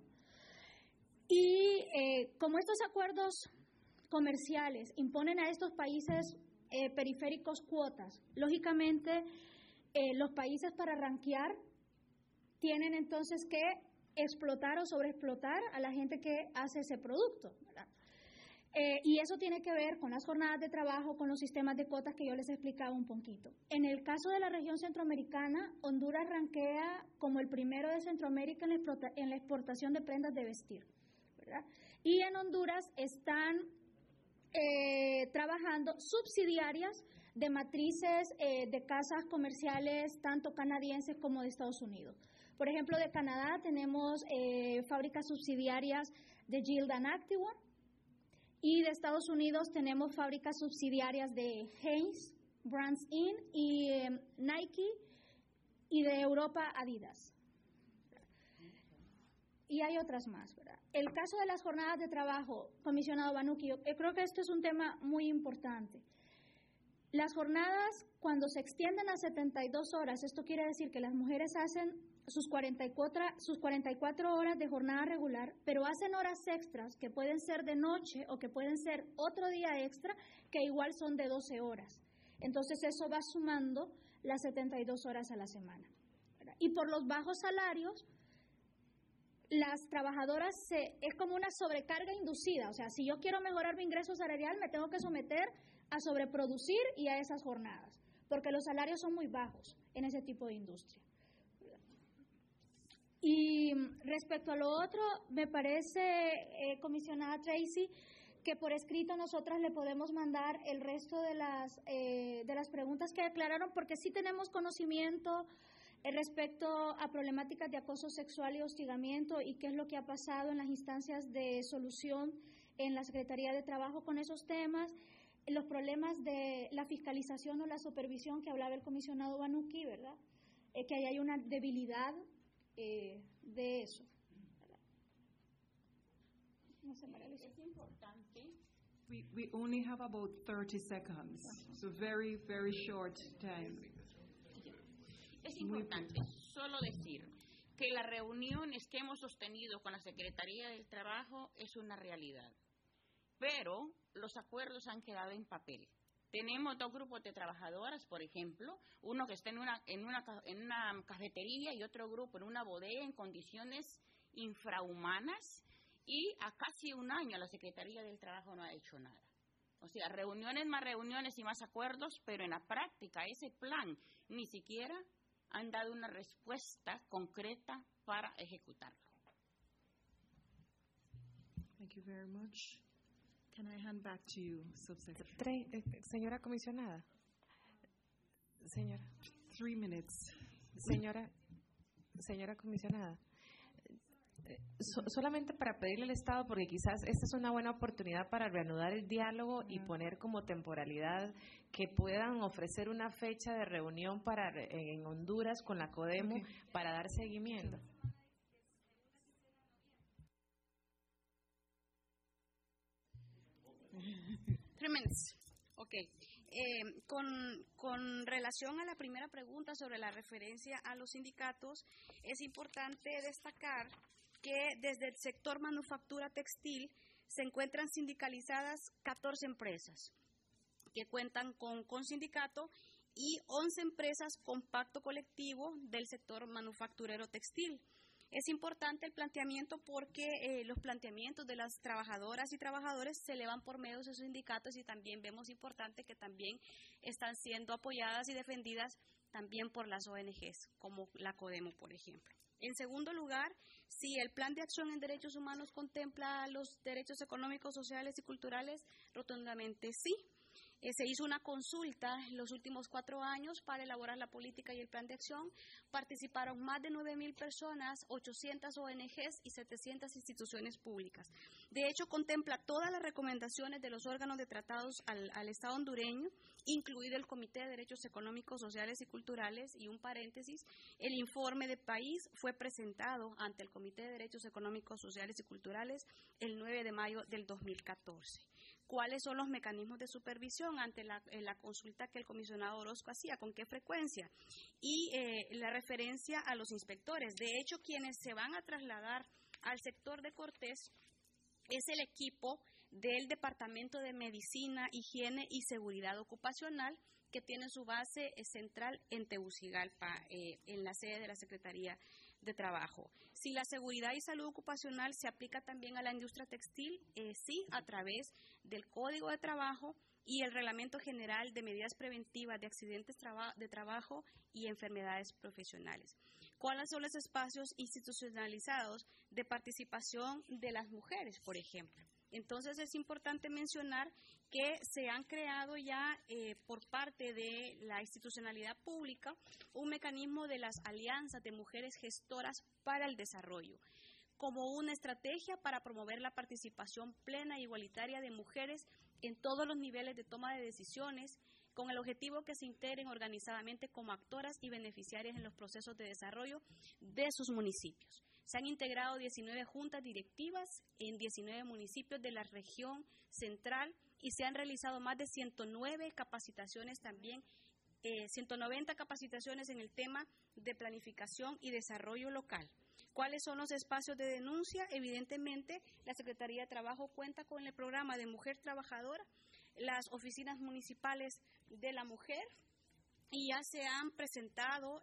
Y como estos acuerdos comerciales imponen a estos países periféricos cuotas, lógicamente los países para rankear tienen entonces que explotar o sobreexplotar a la gente que hace ese producto, ¿verdad? Y eso tiene que ver con las jornadas de trabajo, con los sistemas de cuotas que yo les he explicado un poquito. En el caso de la región centroamericana, Honduras rankea como el primero de Centroamérica en la exportación de prendas de vestir, ¿verdad? Y en Honduras están trabajando subsidiarias de matrices de casas comerciales tanto canadienses como de Estados Unidos. Por ejemplo, de Canadá tenemos fábricas subsidiarias de Gildan Activewear, y de Estados Unidos tenemos fábricas subsidiarias de Hanes, Brands Inc. y Nike, y de Europa Adidas. Y hay otras más, ¿verdad? El caso de las jornadas de trabajo, comisionado Banuki, yo creo que esto es un tema muy importante. Las jornadas, cuando se extienden a 72 horas, esto quiere decir que las mujeres hacen sus 44 horas de jornada regular, pero hacen horas extras que pueden ser de noche o que pueden ser otro día extra, que igual son de 12 horas. Entonces eso va sumando las 72 horas a la semana, ¿verdad? Y por los bajos salarios, las trabajadoras es como una sobrecarga inducida. O sea, si yo quiero mejorar mi ingreso salarial, me tengo que someter a sobreproducir y a esas jornadas, porque los salarios son muy bajos en ese tipo de industria. Y respecto a lo otro, me parece, comisionada Tracy, que por escrito nosotras le podemos mandar el resto de las preguntas que aclararon, porque sí tenemos conocimiento respecto a problemáticas de acoso sexual y hostigamiento y qué es lo que ha pasado en las instancias de solución en la Secretaría de Trabajo con esos temas, los problemas de la fiscalización o la supervisión que hablaba el comisionado Banuki, ¿verdad? Que ahí hay una debilidad de eso. No sé, María Luisa. Es importante. We only have about 30 seconds, so very, very short time. Es importante solo decir que las reuniones que hemos sostenido con la Secretaría del Trabajo es una realidad, pero los acuerdos han quedado en papel. Tenemos 2 grupos de trabajadoras, por ejemplo, uno que está en una cafetería y otro grupo en una bodega en condiciones infrahumanas, y a casi un año la Secretaría del Trabajo no ha hecho nada. O sea, reuniones y más acuerdos, pero en la práctica ese plan ni siquiera han dado una respuesta concreta para ejecutarlo. Thank you very much. Can I hand back to you, Subsecretary? Señora comisionada. Señora. 3 minutes. Señora comisionada. Solamente para pedirle al Estado, porque quizás esta es una buena oportunidad para reanudar el diálogo y poner como temporalidad que puedan ofrecer una fecha de reunión en Honduras con la CODEMU para dar seguimiento. Ok. Con relación a la primera pregunta sobre la referencia a los sindicatos, es importante destacar que desde el sector manufactura textil se encuentran sindicalizadas 14 empresas que cuentan con sindicato y 11 empresas con pacto colectivo del sector manufacturero textil. Es importante el planteamiento porque los planteamientos de las trabajadoras y trabajadores se elevan por medio de sus sindicatos, y también vemos importante que también están siendo apoyadas y defendidas también por las ONGs, como la CODEMU, por ejemplo. En segundo lugar, si el Plan de Acción en Derechos Humanos contempla los derechos económicos, sociales y culturales, rotundamente sí. Se hizo una consulta en los últimos 4 años para elaborar la política y el plan de acción. Participaron más de 9,000 personas, 800 ONGs y 700 instituciones públicas. De hecho, contempla todas las recomendaciones de los órganos de tratados al Estado hondureño, incluido el Comité de Derechos Económicos, Sociales y Culturales. Y un paréntesis, el informe de país fue presentado ante el Comité de Derechos Económicos, Sociales y Culturales el 9 de mayo del 2014. ¿Cuáles son los mecanismos de supervisión ante la consulta que el comisionado Orozco hacía? ¿Con qué frecuencia? Y la referencia a los inspectores. De hecho, quienes se van a trasladar al sector de Cortés es el equipo del Departamento de Medicina, Higiene y Seguridad Ocupacional, que tiene su base central en Tegucigalpa, en la sede de la Secretaría de Trabajo. Si la seguridad y salud ocupacional se aplica también a la industria textil, sí, a través del Código de Trabajo y el Reglamento General de Medidas Preventivas de Accidentes de Trabajo y Enfermedades Profesionales. ¿Cuáles son los espacios institucionalizados de participación de las mujeres, por ejemplo? Entonces, es importante mencionar que se han creado ya por parte de la institucionalidad pública un mecanismo de las alianzas de mujeres gestoras para el desarrollo, como una estrategia para promover la participación plena e igualitaria de mujeres en todos los niveles de toma de decisiones, con el objetivo que se integren organizadamente como actoras y beneficiarias en los procesos de desarrollo de sus municipios. Se han integrado 19 juntas directivas en 19 municipios de la región central y se han realizado más de 109 capacitaciones también, 190 capacitaciones en el tema de planificación y desarrollo local. ¿Cuáles son los espacios de denuncia? Evidentemente, la Secretaría de Trabajo cuenta con el programa de Mujer Trabajadora, las oficinas municipales de la mujer, y ya se han presentado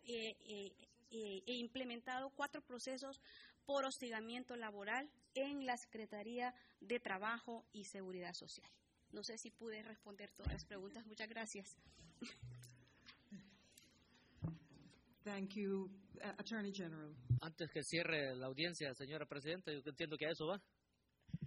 e implementado 4 procesos por hostigamiento laboral en la Secretaría de Trabajo y Seguridad Social. No sé si pude responder todas las preguntas. Muchas gracias. Thank you, Attorney General. Antes que cierre la audiencia, señora Presidenta, yo entiendo que a eso va.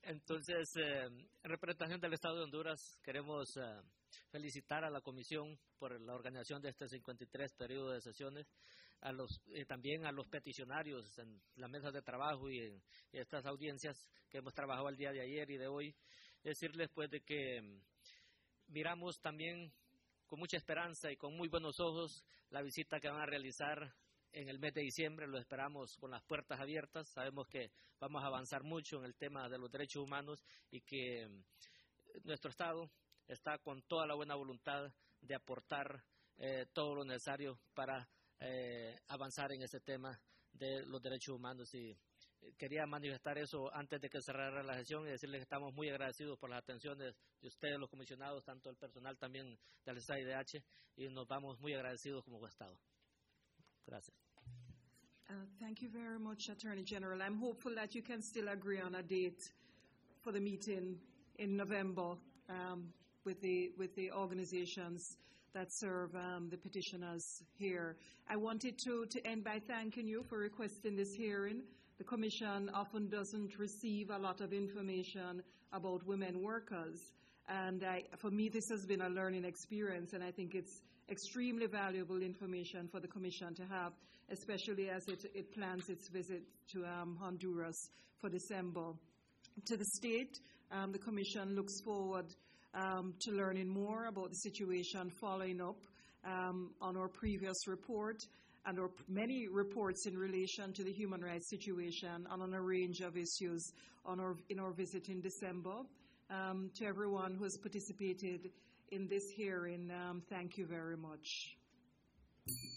Entonces, en representación del Estado de Honduras, queremos felicitar a la Comisión por la organización de este 53 periodo de sesiones, también a los peticionarios en la mesa de trabajo y en estas audiencias que hemos trabajado el día de ayer y de hoy. Decirles pues de que miramos también con mucha esperanza y con muy buenos ojos la visita que van a realizar en el mes de diciembre. Lo esperamos con las puertas abiertas. Sabemos que vamos a avanzar mucho en el tema de los derechos humanos y que nuestro Estado está con toda la buena voluntad de aportar todo lo necesario para avanzar en ese tema de los derechos humanos. Y quería manifestar eso antes de que cerrara la sesión y decirles que estamos muy agradecidos por las atenciones de ustedes, los comisionados, tanto el personal también del SAIDH, y nos vamos muy agradecidos como Estado. Gracias. Thank you very much, Attorney General. I'm hopeful that you can still agree on a date for the meeting in November with the organizations that serve the petitioners here. I wanted to end by thanking you for requesting this hearing. The Commission often doesn't receive a lot of information about women workers, and for me this has been a learning experience, and I think it's extremely valuable information for the Commission to have, especially as it plans its visit to Honduras for December. To the state, the Commission looks forward to learning more about the situation, following up on our previous report and our many reports in relation to the human rights situation and on a range of issues in our visit in December. To everyone who has participated in this hearing, thank you very much.